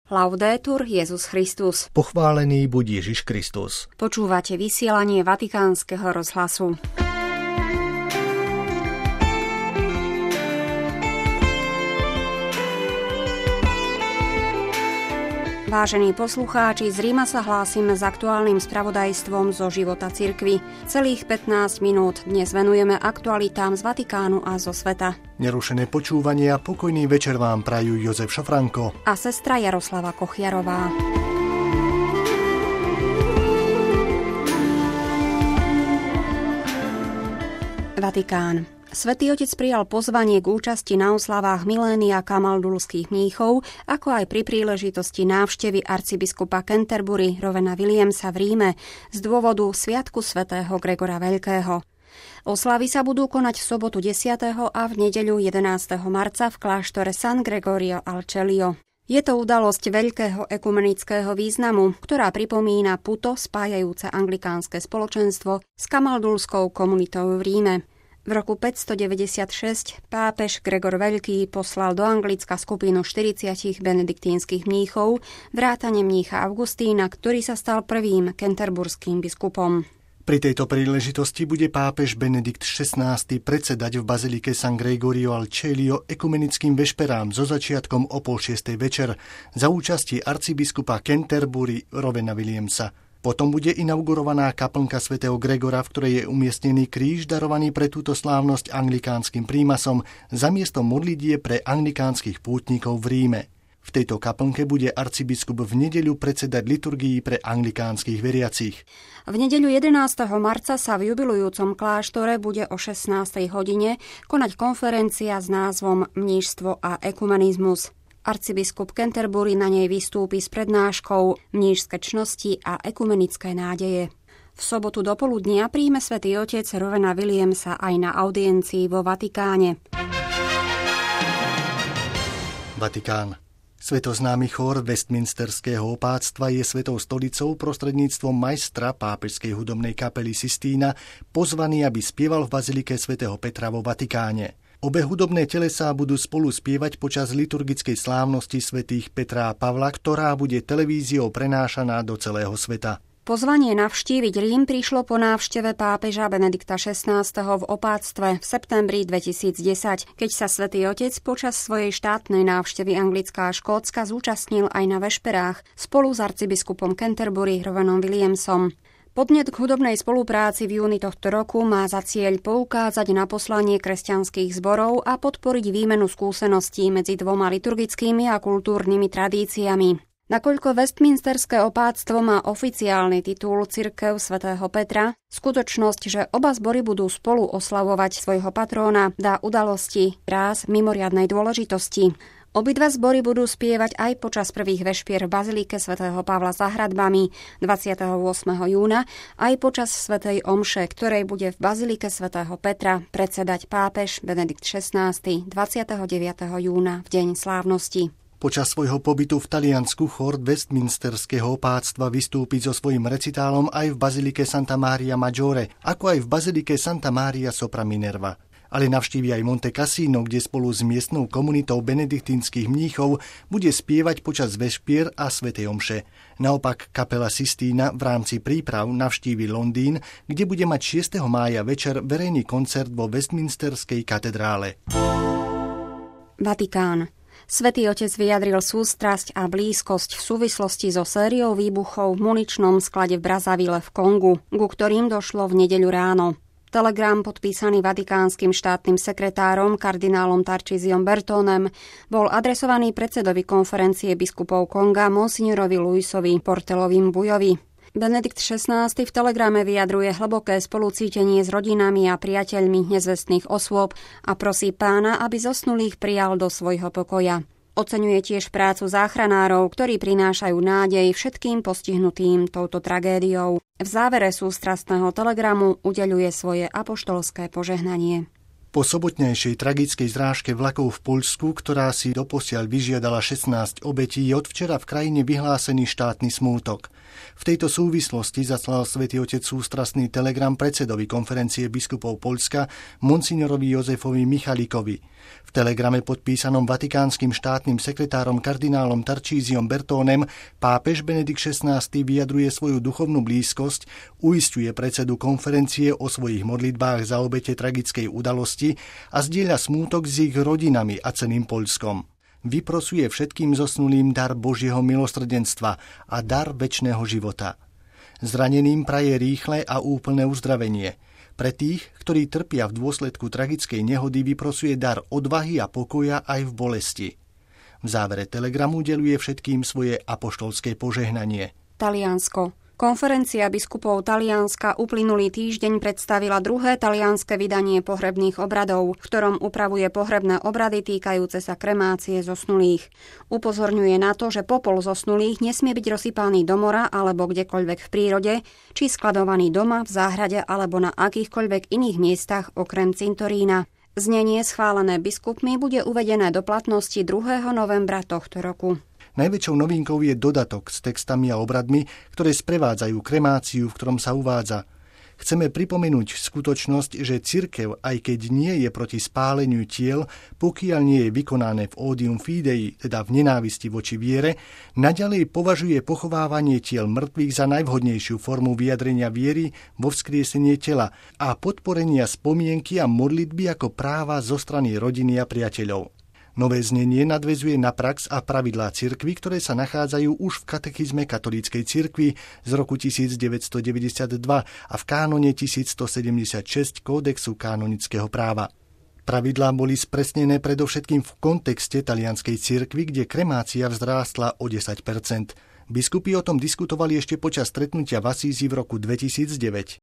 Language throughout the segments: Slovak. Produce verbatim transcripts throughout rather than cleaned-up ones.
Laudetur Jesus Christus. Pochválený buď Ježiš Kristus. Počúvate vysielanie Vatikánskeho rozhlasu. Vážení poslucháči, z Ríma sa hlásime s aktuálnym spravodajstvom zo života cirkvi. Celých pätnásť minút dnes venujeme aktualitám z Vatikánu a zo sveta. Nerušené počúvanie a pokojný večer vám prajú Jozef Šafranko a sestra Jaroslava Kochiarová. Vatikán. Svätý Otec prijal pozvanie k účasti na oslavách milénia kamaldulských mníchov, ako aj pri príležitosti návštevy arcibiskupa Canterbury Rowena Williamsa v Ríme z dôvodu Sviatku svätého Gregora Veľkého. Oslavy sa budú konať v sobotu desiateho a v nedeľu jedenásteho marca v kláštore San Gregorio al Celio. Je to udalosť veľkého ekumenického významu, ktorá pripomína puto spájajúce anglikánske spoločenstvo s kamaldulskou komunitou v Ríme. V roku päťstodeväťdesiatšesť pápež Gregor Veľký poslal do Anglicka skupinu štyridsať benediktínskych mníchov, vrátane mnícha Augustína, ktorý sa stal prvým canterburským biskupom. Pri tejto príležitosti bude pápež Benedikt šestnásty predsedať v bazilike San Gregorio al Celio ekumenickým vešperám so začiatkom o pol šiestej večer za účasti arcibiskupa Canterbury Rowena Williamsa. Potom bude inaugurovaná kaplnka svätého Gregora, v ktorej je umiestnený kríž darovaný pre túto slávnosť anglikánskym prímasom za miesto modlitie pre anglikánskych pútnikov v Ríme. V tejto kaplnke bude arcibiskup v nedeľu predsedať liturgii pre anglikánskych veriacich. V nedeľu jedenásteho marca sa v jubilujúcom kláštore bude o šestnástej hodine konať konferencia s názvom Mníšstvo a ekumenizmus. Arcibiskup Canterbury na nej vystúpi s prednáškou Mníšske čnosti a ekumenické nádeje. V sobotu dopoludnia príjme svätý Otec Rowena Williamsa aj na audiencii vo Vatikáne. Vatikán. Svetoznámy chór Westminsterského opáctva je Svetou stolicou prostredníctvom majstra pápežskej hudobnej kapely Sistína pozvaný, aby spieval v bazilike svätého Petra vo Vatikáne. Obe hudobné telesá budú spolu spievať počas liturgickej slávnosti svätých Petra a Pavla, ktorá bude televíziou prenášaná do celého sveta. Pozvanie navštíviť Rím prišlo po návšteve pápeža Benedikta šestnásteho v opáctve v septembri dvetisícdesať, keď sa svätý Otec počas svojej štátnej návštevy Anglická a Škótska zúčastnil aj na vešperách spolu s arcibiskupom Canterbury Rowanom Williamsom. Podnet k hudobnej spolupráci v júni tohto roku má za cieľ poukázať na poslanie kresťanských zborov a podporiť výmenu skúseností medzi dvoma liturgickými a kultúrnymi tradíciami. Nakoľko Westminsterské opáctvo má oficiálny titul Cirkev svätého Petra, skutočnosť, že oba zbory budú spolu oslavovať svojho patróna, dá udalosti ráz mimoriadnej dôležitosti. Obidva zbory budú spievať aj počas prvých vešpier v bazilike svätého Pavla za hradbami dvadsiateho ôsmeho júna, aj počas svätej omše, ktorej bude v bazilike svätého Petra predsedať pápež Benedikt šestnásty dvadsiateho deviateho júna v deň slávnosti. Počas svojho pobytu v Taliansku chór Westminsterského opáctva vystúpi so svojím recitálom aj v bazilike Santa Maria Maggiore, ako aj v bazilike Santa Maria sopra Minerva. Ale navštívi aj Monte Cassino, kde spolu s miestnou komunitou benediktínskych mníchov bude spievať počas vešpier a svätej omše. Naopak kapela Sistína v rámci príprav navštívi Londýn, kde bude mať šiesteho mája večer verejný koncert vo Westminsterskej katedrále. Vatikán. Svätý Otec vyjadril sústrasť a blízkosť v súvislosti so sériou výbuchov v muničnom sklade v Brazzaville v Kongu, ku ktorým došlo v nedeľu ráno. Telegram podpísaný vatikánskym štátnym sekretárom kardinálom Tarcisiom Bertonem bol adresovaný predsedovi konferencie biskupov Konga monsignorovi Luisovi Portelovým Bujovi. Benedikt šestnásty v telegrame vyjadruje hlboké spolucítenie s rodinami a priateľmi nezvestných osôb a prosí Pána, aby zosnulých prijal do svojho pokoja. Oceňuje tiež prácu záchranárov, ktorí prinášajú nádej všetkým postihnutým touto tragédiou. V závere sústrastného telegramu udeľuje svoje apoštolské požehnanie. Po sobotnejšej tragickej zrážke vlakov v Poľsku, ktorá si doposiaľ vyžiadala šestnásť obetí, je od včera v krajine vyhlásený štátny smútok. V tejto súvislosti zaslal Svätý Otec sústrastný telegram predsedovi konferencie biskupov Poľska monsignorovi Jozefovi Michalikovi. V telegrame podpísanom vatikánskym štátnym sekretárom kardinálom Tarcísiom Bertónem pápež Benedikt šestnásty vyjadruje svoju duchovnú blízkosť, uisťuje predsedu konferencie o svojich modlitbách za obete tragickej udalosti a zdieľa smútok s ich rodinami a celým Poľskom. Vyprosuje všetkým zosnulým dar Božieho milosrdenstva a dar večného života. Zraneným praje rýchle a úplné uzdravenie. Pre tých, ktorí trpia v dôsledku tragickej nehody, vyprosuje dar odvahy a pokoja aj v bolesti. V závere telegramu udeľuje všetkým svoje apoštolské požehnanie. Taliansko. Konferencia biskupov Talianska uplynulý týždeň predstavila druhé talianske vydanie pohrebných obradov, v ktorom upravuje pohrebné obrady týkajúce sa kremácie zosnulých. Upozorňuje na to, že popol zosnulých nesmie byť rozsypaný do mora alebo kdekoľvek v prírode, či skladovaný doma, v záhrade alebo na akýchkoľvek iných miestach okrem cintorína. Znenie schválené biskupmi bude uvedené do platnosti druhého novembra tohto roku. Najväčšou novinkou je dodatok s textami a obradmi, ktoré sprevádzajú kremáciu, v ktorom sa uvádza: Chceme pripomenúť skutočnosť, že cirkev, aj keď nie je proti spáleniu tiel, pokiaľ nie je vykonané v odium fidei, teda v nenávisti voči viere, naďalej považuje pochovávanie tiel mŕtvych za najvhodnejšiu formu vyjadrenia viery vo vzkriesenie tela a podporenia spomienky a modlitby ako práva zo strany rodiny a priateľov. Nové znenie nadväzuje na prax a pravidlá cirkvi, ktoré sa nachádzajú už v katechizme katolíckej cirkvi z roku devätnásťstodeväťdesiatdva a v kánone tisícstosedemdesiatšesť Kódexu kanonického práva. Pravidlá boli spresnené predovšetkým v kontexte talianskej cirkvi, kde kremácia vzrástla o desať percent. Biskupy o tom diskutovali ešte počas stretnutia v Asízi v roku dvetisícdeväť.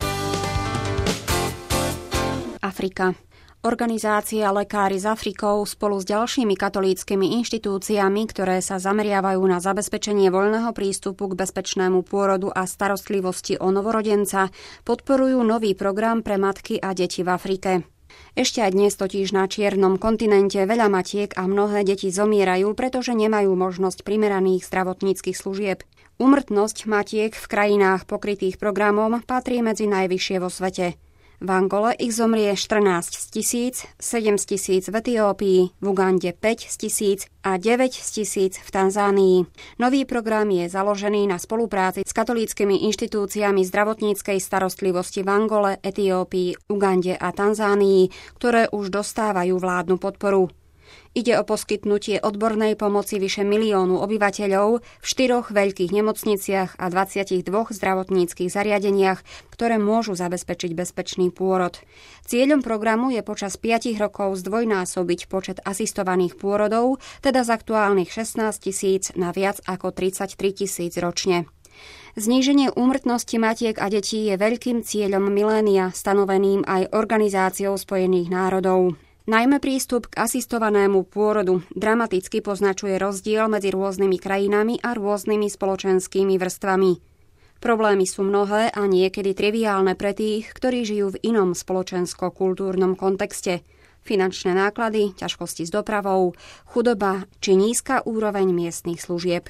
Afrika. Organizácia Lekári s Afrikou spolu s ďalšími katolíckymi inštitúciami, ktoré sa zameriavajú na zabezpečenie voľného prístupu k bezpečnému pôrodu a starostlivosti o novorodenca, podporujú nový program pre matky a deti v Afrike. Ešte aj dnes totiž na čiernom kontinente veľa matiek a mnohé deti zomierajú, pretože nemajú možnosť primeraných zdravotníckych služieb. Úmrtnosť matiek v krajinách pokrytých programom patrí medzi najvyššie vo svete. V Angole ich zomrie štrnásť z tisíc, sedem z tisíc v Etiópii, v Ugande päť z tisíc a deväť z tisíc v Tanzánii. Nový program je založený na spolupráci s katolíckymi inštitúciami zdravotníckej starostlivosti v Angole, Etiópii, Ugande a Tanzánii, ktoré už dostávajú vládnu podporu. Ide o poskytnutie odbornej pomoci vyše miliónu obyvateľov v štyroch veľkých nemocniciach a dvadsiatich dvoch zdravotníckych zariadeniach, ktoré môžu zabezpečiť bezpečný pôrod. Cieľom programu je počas piatich rokov zdvojnásobiť počet asistovaných pôrodov, teda z aktuálnych šestnásť tisíc na viac ako tridsaťtri tisíc ročne. Zníženie úmrtnosti matiek a detí je veľkým cieľom milénia, stanoveným aj Organizáciou spojených národov. Najmä prístup k asistovanému pôrodu dramaticky poznačuje rozdiel medzi rôznymi krajinami a rôznymi spoločenskými vrstvami. Problémy sú mnohé a niekedy triviálne pre tých, ktorí žijú v inom spoločensko-kultúrnom kontexte. Finančné náklady, ťažkosti s dopravou, chudoba či nízka úroveň miestnych služieb.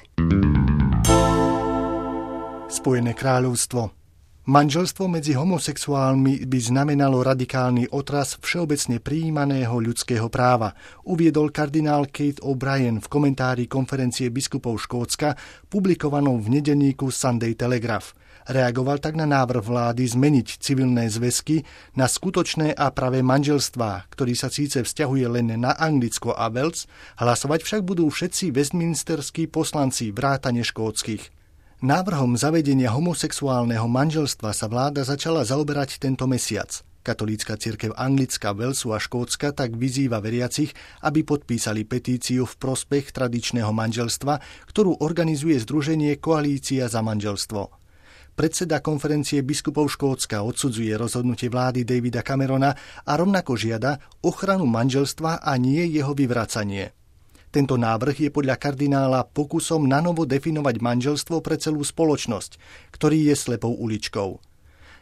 Spojené kráľovstvo. Manželstvo medzi homosexuálmi by znamenalo radikálny otras všeobecne prijímaného ľudského práva, uviedol kardinál Keith O'Brien v komentári konferencie biskupov Škótska, publikovanom v nedeľníku Sunday Telegraph. Reagoval tak na návrh vlády zmeniť civilné zväzky na skutočné a pravé manželstvá, ktorý sa síce vzťahuje len na Anglicko a Wales, hlasovať však budú všetci westminsterskí poslanci vrátane škótskych. Návrhom zavedenia homosexuálneho manželstva sa vláda začala zaoberať tento mesiac. Katolícka cirkev Anglicka, Walesu a Škótska tak vyzýva veriacich, aby podpísali petíciu v prospech tradičného manželstva, ktorú organizuje združenie Koalícia za manželstvo. Predseda konferencie biskupov Škótska odsudzuje rozhodnutie vlády Davida Camerona a rovnako žiada ochranu manželstva a nie jeho vyvracanie. Tento návrh je podľa kardinála pokusom nanovo definovať manželstvo pre celú spoločnosť, ktorý je slepou uličkou.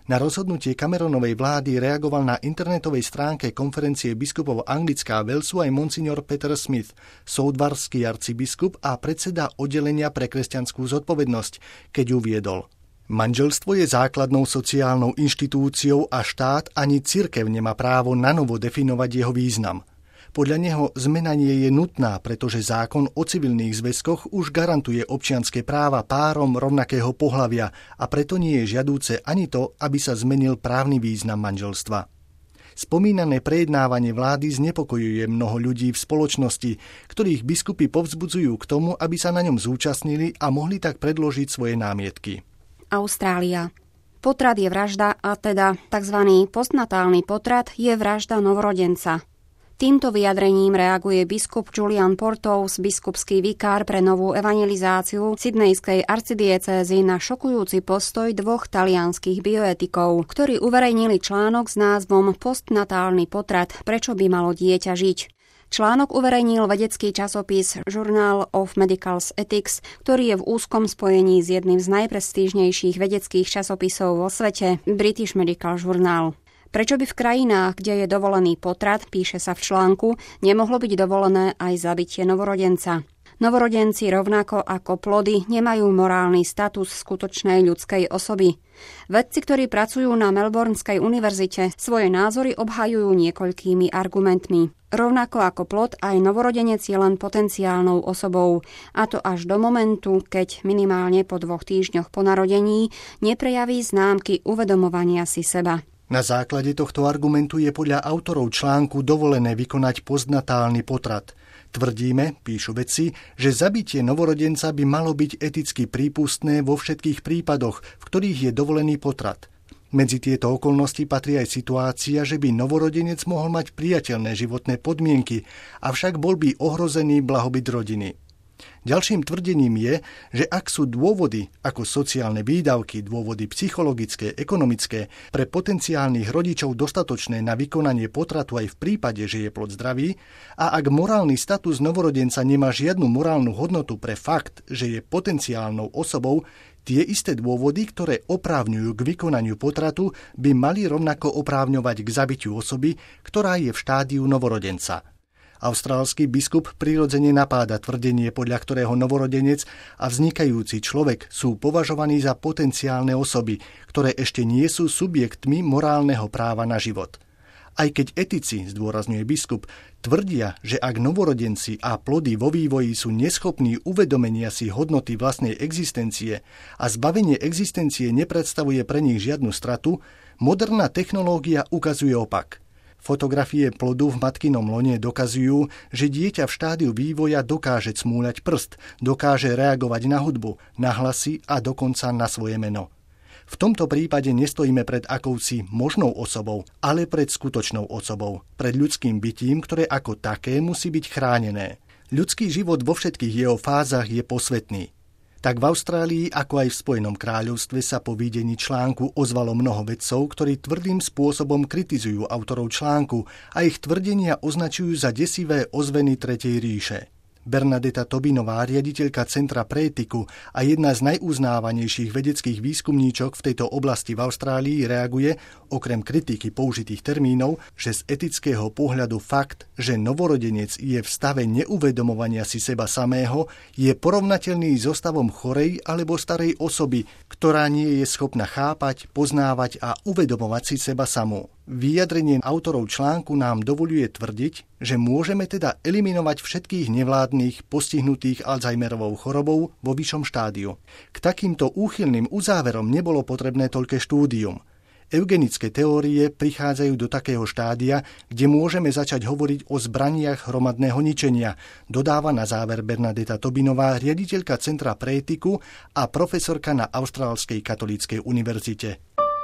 Na rozhodnutie Cameronovej vlády reagoval na internetovej stránke konferencie biskupov Anglická Walesu aj monsignor Peter Smith, soudvarský arcibiskup a predseda oddelenia pre kresťanskú zodpovednosť, keď uviedol: Manželstvo je základnou sociálnou inštitúciou a štát ani cirkev nemá právo nanovo definovať jeho význam. Podľa neho zmena nie je nutná, pretože zákon o civilných zväzkoch už garantuje občianske práva párom rovnakého pohlavia a preto nie je žiadúce ani to, aby sa zmenil právny význam manželstva. Spomínané prejednávanie vlády znepokojuje mnoho ľudí v spoločnosti, ktorých biskupy povzbudzujú k tomu, aby sa na ňom zúčastnili a mohli tak predložiť svoje námietky. Austrália. Potrat je vražda a teda tzv. Postnatálny potrat je vražda novorodenca. Týmto vyjadrením reaguje biskup Julian Portous, biskupský vikár pre novú evangelizáciu Sydneyskej arcidiecézy na šokujúci postoj dvoch talianskych bioetikov, ktorí uverejnili článok s názvom Postnatálny potrat, prečo by malo dieťa žiť. Článok uverejnil vedecký časopis Journal of Medical Ethics, ktorý je v úzkom spojení s jedným z najprestížnejších vedeckých časopisov vo svete, British Medical Journal. Prečo by v krajinách, kde je dovolený potrat, píše sa v článku, nemohlo byť dovolené aj zabitie novorodenca? Novorodenci rovnako ako plody nemajú morálny status skutočnej ľudskej osoby. Vedci, ktorí pracujú na Melbourneskej univerzite, svoje názory obhajujú niekoľkými argumentmi. Rovnako ako plod, aj novorodenec je len potenciálnou osobou, a to až do momentu, keď minimálne po dvoch týždňoch po narodení neprejaví známky uvedomovania si seba. Na základe tohto argumentu je podľa autorov článku dovolené vykonať postnatálny potrat. Tvrdíme, píšu vedci, že zabitie novorodenca by malo byť eticky prípustné vo všetkých prípadoch, v ktorých je dovolený potrat. Medzi tieto okolnosti patrí aj situácia, že by novorodenec mohol mať priateľné životné podmienky, avšak bol by ohrozený blahobyt rodiny. Ďalším tvrdením je, že ak sú dôvody ako sociálne výdavky, dôvody psychologické, ekonomické pre potenciálnych rodičov dostatočné na vykonanie potratu aj v prípade, že je plod zdravý, a ak morálny status novorodenca nemá žiadnu morálnu hodnotu pre fakt, že je potenciálnou osobou, tie isté dôvody, ktoré oprávňujú k vykonaniu potratu, by mali rovnako oprávňovať k zabitiu osoby, ktorá je v štádiu novorodenca. Austrálsky biskup prirodzene napáda tvrdenie, podľa ktorého novorodenec a vznikajúci človek sú považovaní za potenciálne osoby, ktoré ešte nie sú subjektmi morálneho práva na život. Aj keď etici, zdôrazňuje biskup, tvrdia, že ak novorodenci a plody vo vývoji sú neschopní uvedomenia si hodnoty vlastnej existencie a zbavenie existencie nepredstavuje pre nich žiadnu stratu, moderná technológia ukazuje opak. Fotografie plodu v matkinom lone dokazujú, že dieťa v štádiu vývoja dokáže cmúľať prst, dokáže reagovať na hudbu, na hlasy a dokonca na svoje meno. V tomto prípade nestojíme pred akousi možnou osobou, ale pred skutočnou osobou, pred ľudským bytím, ktoré ako také musí byť chránené. Ľudský život vo všetkých jeho fázach je posvätný. Tak v Austrálii, ako aj v Spojenom kráľovstve sa po videní článku ozvalo mnoho vedcov, ktorí tvrdým spôsobom kritizujú autorov článku a ich tvrdenia označujú za desivé ozveny Tretej ríše. Bernadetta Tobinová, riaditeľka Centra pre etiku a jedna z najuznávanejších vedeckých výskumníčok v tejto oblasti v Austrálii, reaguje, okrem kritiky použitých termínov, že z etického pohľadu fakt, že novorodenec je v stave neuvedomovania si seba samého, je porovnateľný so stavom chorej alebo starej osoby, ktorá nie je schopná chápať, poznávať a uvedomovať si seba samú. Vyjadrenie autorov článku nám dovoľuje tvrdiť, že môžeme teda eliminovať všetkých nevládnych postihnutých Alzheimerovou chorobou vo vyššom štádiu. K takýmto úchylným uzáverom nebolo potrebné toľké štúdium. Eugenické teórie prichádzajú do takého štádia, kde môžeme začať hovoriť o zbraniach hromadného ničenia, dodáva na záver Bernadetta Tobinová, riaditeľka Centra pre etiku a profesorka na Austrálskej katolíckej univerzite.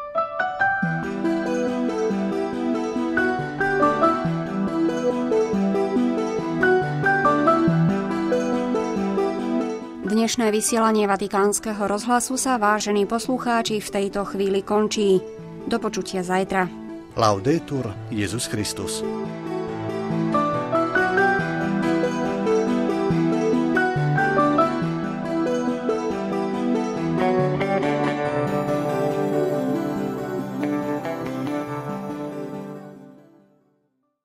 Dnešné vysielanie Vatikánskeho rozhlasu sa, vážení poslucháči, v tejto chvíli končí. Do počutia zajtra. Laudetur Jesus Christus.